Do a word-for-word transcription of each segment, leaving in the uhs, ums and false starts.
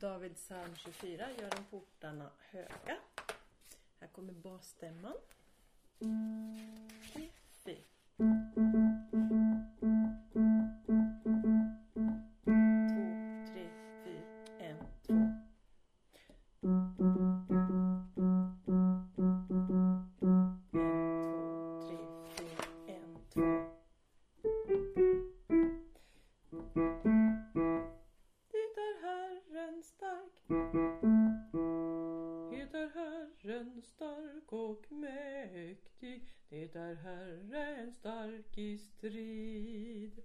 David psalm tjugofyra, gör de portarna höga. Här kommer basstämman. tre, fyra. två, tre, fyra, en, två. Herren stark och mäktig, det är Herren stark i strid.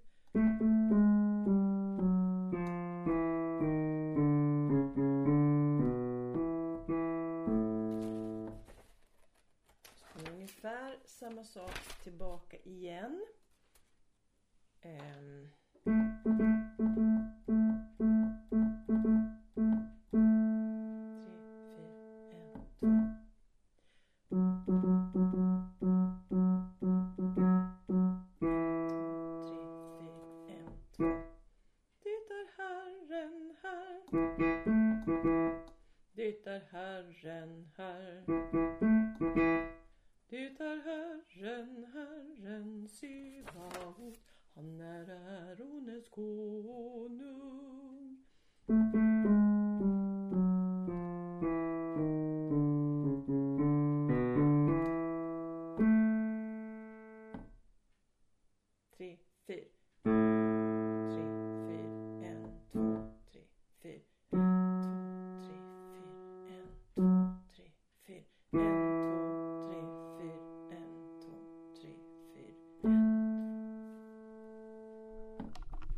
Så ungefär samma sak tillbaka igen. Um. Det är Herren här. Det är Herren, Herren Sebaot. Han är ärones konung.